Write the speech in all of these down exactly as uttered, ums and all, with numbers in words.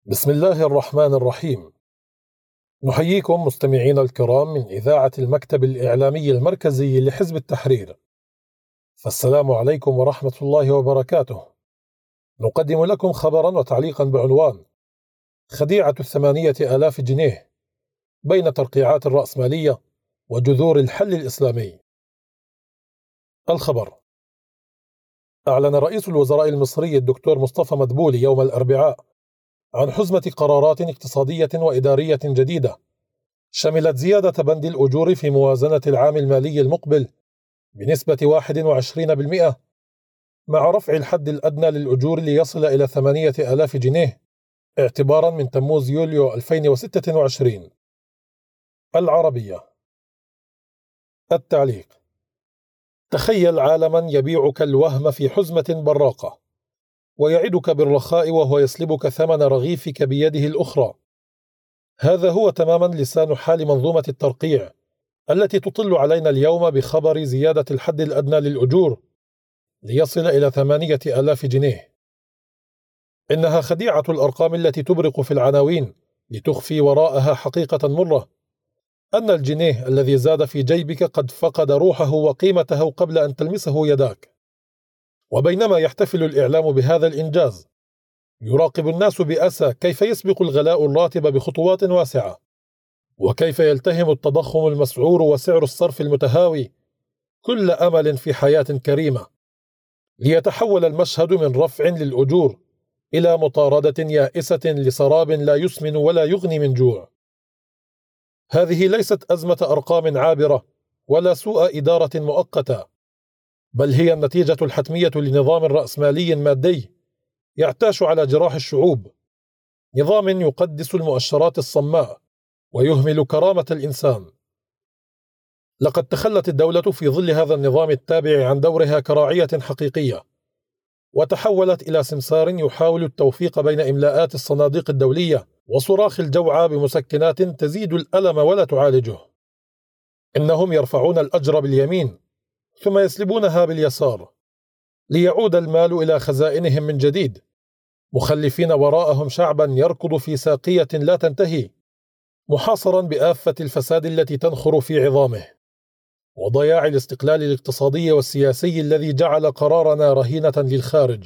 بسم الله الرحمن الرحيم. نحييكم مستمعينا الكرام من إذاعة المكتب الإعلامي المركزي لحزب التحرير، فالسلام عليكم ورحمة الله وبركاته. نقدم لكم خبرا وتعليقا بعنوان: خديعة الثمانية آلاف جنيه بين ترقيعات الرأسمالية وجذور الحل الإسلامي. الخبر: أعلن رئيس الوزراء المصري الدكتور مصطفى مدبولي يوم الأربعاء عن حزمة قرارات اقتصادية وإدارية جديدة شملت زيادة بند الأجور في موازنة العام المالي المقبل بنسبة واحد وعشرين بالمئة، مع رفع الحد الأدنى للأجور ليصل إلى ثمانية آلاف جنيه اعتبارا من تموز يوليو ألفين وستة وعشرين. العربية. التعليق: تخيل عالما يبيعك الوهم في حزمة براقة، ويعدك بالرخاء وهو يسلبك ثمن رغيفك بيده الأخرى. هذا هو تماما لسان حال منظومة الترقيع التي تطل علينا اليوم بخبر زيادة الحد الأدنى للأجور ليصل إلى ثمانية آلاف جنيه. إنها خديعة الأرقام التي تبرق في العناوين لتخفي وراءها حقيقة مرة، أن الجنيه الذي زاد في جيبك قد فقد روحه وقيمته قبل أن تلمسه يداك. وبينما يحتفل الإعلام بهذا الإنجاز، يراقب الناس بأسى كيف يسبق الغلاء الراتب بخطوات واسعة، وكيف يلتهم التضخم المسعور وسعر الصرف المتهاوي كل أمل في حياة كريمة، ليتحول المشهد من رفع للأجور إلى مطاردة يائسة لسراب لا يسمن ولا يغني من جوع. هذه ليست أزمة أرقام عابرة ولا سوء إدارة مؤقتة، بل هي النتيجة الحتمية لنظام رأسمالي مادي يعتاش على جراح الشعوب، نظام يقدس المؤشرات الصماء ويهمل كرامة الإنسان. لقد تخلت الدولة في ظل هذا النظام التابع عن دورها كراعية حقيقية، وتحولت إلى سمسار يحاول التوفيق بين إملاءات الصناديق الدولية وصراخ الجوعى بمسكنات تزيد الألم ولا تعالجه. إنهم يرفعون الأجر باليمين ثم يسلبونها باليسار، ليعود المال إلى خزائنهم من جديد، مخلفين وراءهم شعبا يركض في ساقية لا تنتهي، محاصرا بآفة الفساد التي تنخر في عظامه، وضياع الاستقلال الاقتصادي والسياسي الذي جعل قرارنا رهينة للخارج.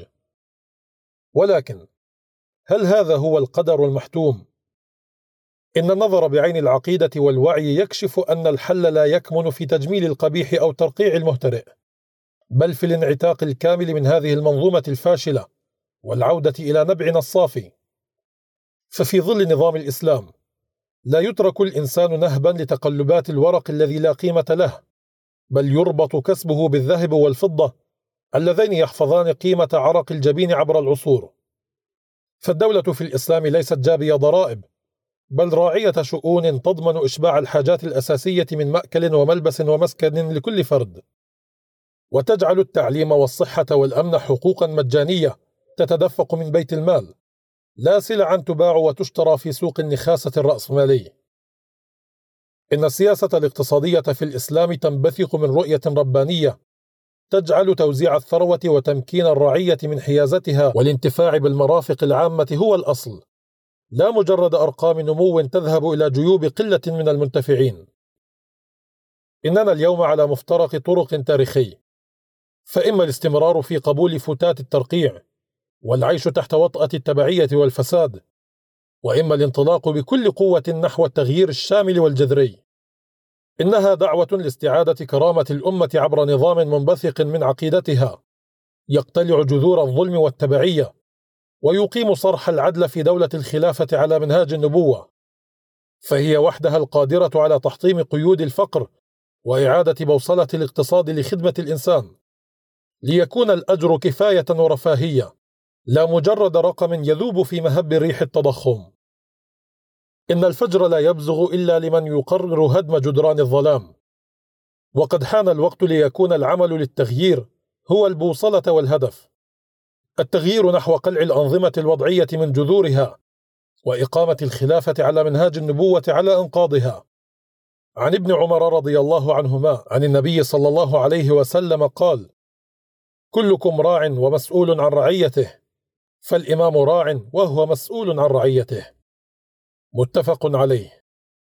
ولكن هل هذا هو القدر المحتوم؟ إن النظر بعين العقيدة والوعي يكشف أن الحل لا يكمن في تجميل القبيح أو ترقيع المهترئ، بل في الانعتاق الكامل من هذه المنظومة الفاشلة والعودة إلى نبعنا الصافي. ففي ظل نظام الإسلام لا يترك الإنسان نهبا لتقلبات الورق الذي لا قيمة له، بل يربط كسبه بالذهب والفضة اللذين يحفظان قيمة عرق الجبين عبر العصور. فالدولة في الإسلام ليست جابية ضرائب، بل راعية شؤون تضمن إشباع الحاجات الأساسية من مأكل وملبس ومسكن لكل فرد، وتجعل التعليم والصحة والأمن حقوقا مجانية تتدفق من بيت المال، لا سلعا تباع وتشترى في سوق النخاسة الرأسمالي. إن السياسة الاقتصادية في الإسلام تنبثق من رؤية ربانية تجعل توزيع الثروة وتمكين الرعية من حيازتها والانتفاع بالمرافق العامة هو الأصل، لا مجرد أرقام نمو تذهب إلى جيوب قلة من المنتفعين. إننا اليوم على مفترق طرق تاريخي، فإما الاستمرار في قبول فتات الترقيع والعيش تحت وطأة التبعية والفساد، وإما الانطلاق بكل قوة نحو التغيير الشامل والجذري. إنها دعوة لاستعادة كرامة الأمة عبر نظام منبثق من عقيدتها يقتلع جذور الظلم والتبعية، ويقيم صرح العدل في دولة الخلافة على منهاج النبوة، فهي وحدها القادرة على تحطيم قيود الفقر وإعادة بوصلة الاقتصاد لخدمة الإنسان، ليكون الأجر كفاية ورفاهية، لا مجرد رقم يذوب في مهب ريح التضخم. إن الفجر لا يبزغ إلا لمن يقرر هدم جدران الظلام، وقد حان الوقت ليكون العمل للتغيير هو البوصلة والهدف، التغيير نحو قلع الأنظمة الوضعية من جذورها وإقامة الخلافة على منهاج النبوة على أنقاضها. عن ابن عمر رضي الله عنهما عن النبي صلى الله عليه وسلم قال: كلكم راع ومسؤول عن رعيته، فالإمام راع وهو مسؤول عن رعيته. متفق عليه.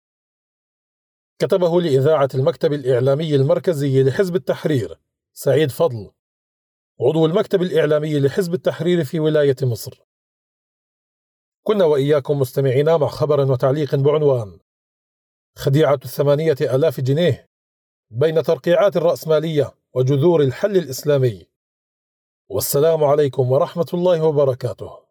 كتبه لإذاعة المكتب الإعلامي المركزي لحزب التحرير سعيد فضل، عضو المكتب الإعلامي لحزب التحرير في ولاية مصر. كنا وإياكم مستمعين مع خبر وتعليق بعنوان: خديعة الثمانية آلاف جنيه بين ترقيعات الرأسمالية وجذور الحل الإسلامي. والسلام عليكم ورحمة الله وبركاته.